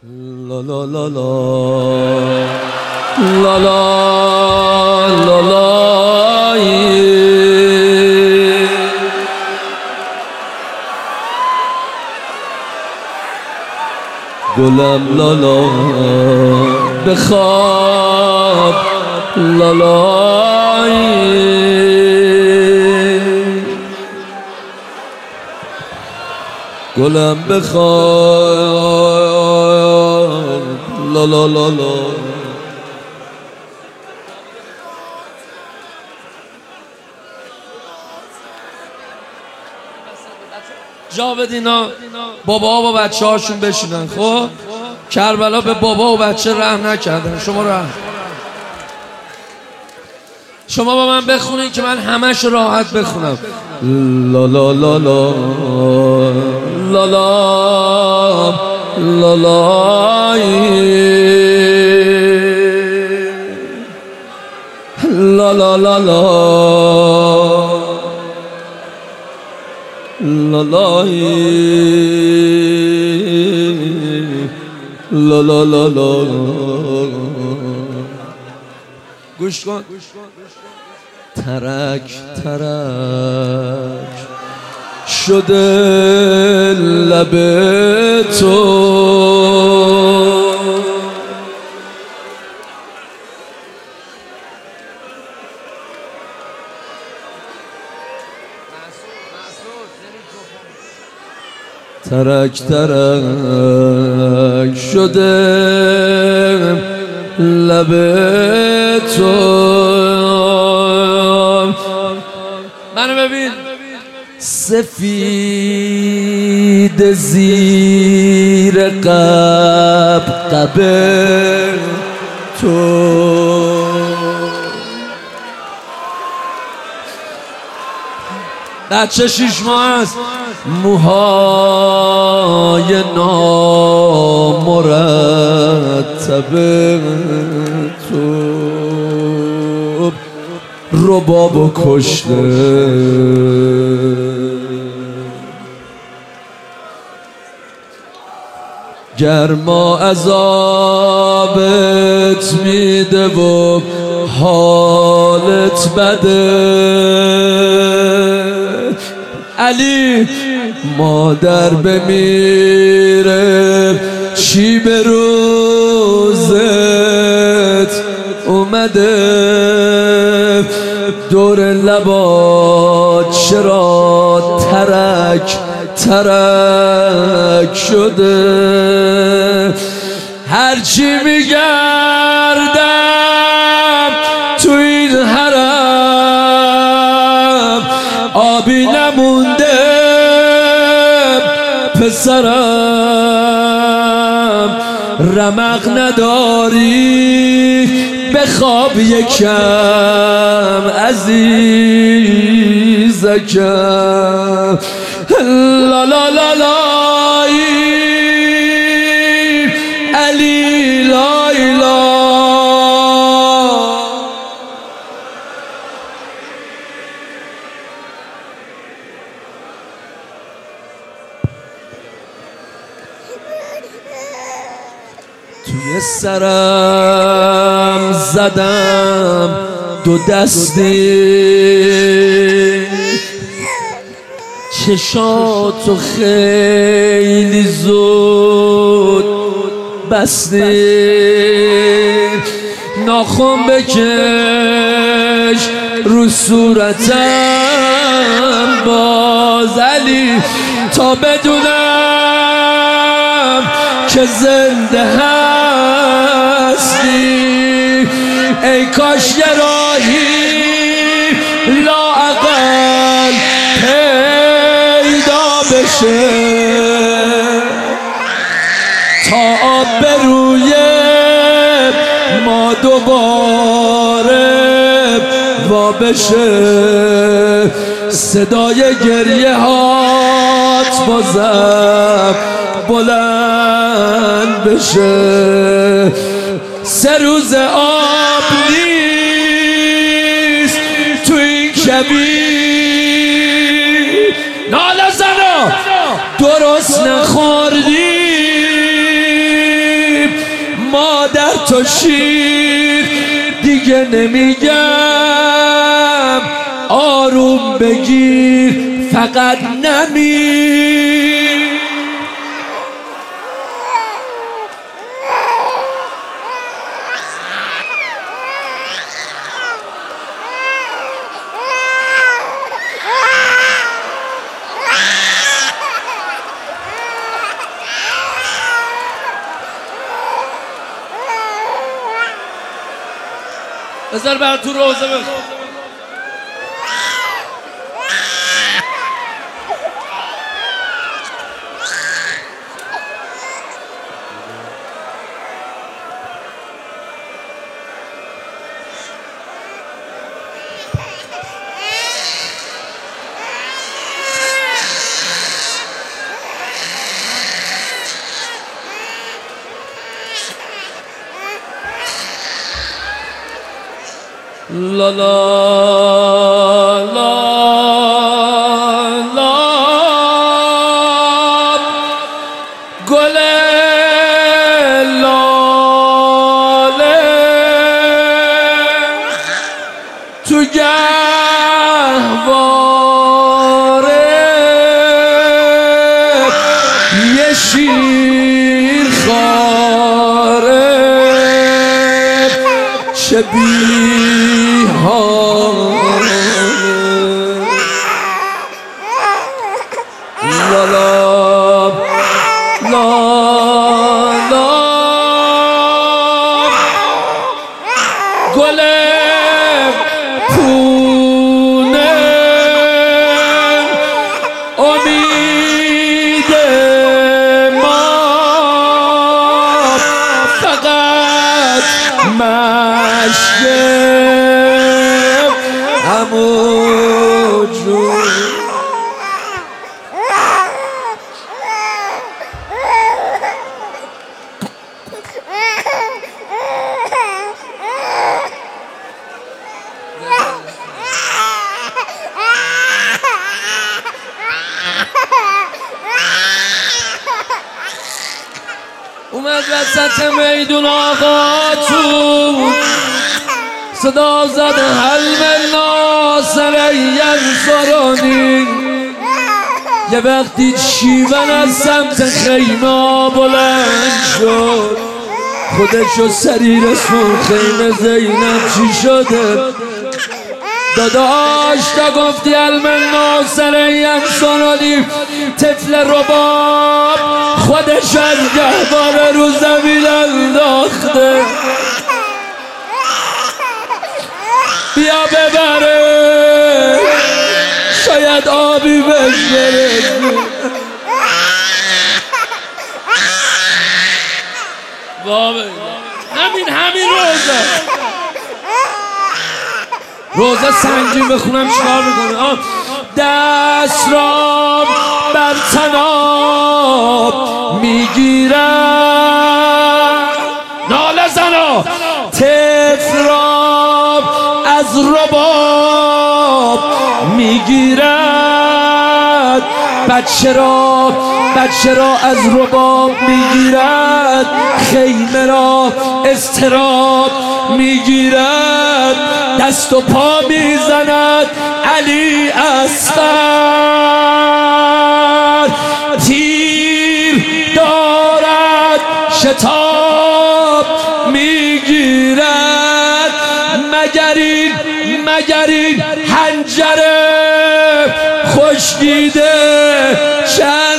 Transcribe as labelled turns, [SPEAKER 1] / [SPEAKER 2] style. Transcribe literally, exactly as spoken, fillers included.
[SPEAKER 1] لا لا لا لا لا لا لا لا گلم لالا بخواب لالای گلم بخواب لالا لالا جا بدینا بابا ها با بچه هاشون بشینن. خب کربلا به بابا و بچه رحم نکردن، شما رحم. شما با من بخونین که من همش راحت بخونم. لا لا لا لا لا لا لا لا لا لا لا لا لا لا لا لا لا گوش کن. ترک ترک شده لب تو، ترک ترک شده لب تو. منو ببین سفید زیر قب قب تو، بچه شیش ماه است، موهای نامرتب تو، رباب و کشته گرما عذابت میده و حالت بده. علی مادر بمیره چی به روزت اومده، دور لبات چرا ترک ترک شده. هرچی میگردم تو این حرم آبی نمونده پسرم، رمق نداری بخواب یکم عزیزکم. لا لا لا لا علی لا اله. توی سرم زدم دو دستی، چشاتو خیلی زود بستی، ناخن بکش رو صورتم باز علی تا بدونم که زنده هستی. ای کاش یه راهی لااقل پیدا بشه تا آب به روی ما دوباره وا بشه، صدای گریه هات بازم بلند بشه. سه روز آب نیست تو این کبیر، ناله زنا درست نخوردی تو شیر دیگه نمیگم آروم بگیر فقط نمیر. بذار بر تو روزه بخون. لا لا لا لا گل لاله تو گهواره یه شیر خاره شبیه لا لا لا لا گل پونه امید ما فقط مشک هموجود اومد وسط میدون آقا تو صدا زد حلم ناصر ینصرانی. یه وقتی چیون از سمت خیمه بلند شد خودشو سری رسون خیمه زینب چی شده داداش تا گفتی علم ناصر ینصرانی طفل رباب خودش از گهواره رو زمین انداخته بیا ببره شاید آبی بهش برسه. همین همین روزه روزه سنگین بخونم چیکار میکنه. دست را بر تناب میگیرم ناله زنا طفل را از رباب میگیرد بچه را بچه را از رباب میگیرد خیمه را اضطراب میگیرد دست و پا میزند علی اصغر تیر دارد شتاب میگیرد مگر این مگر این حنجره خوش دیده چند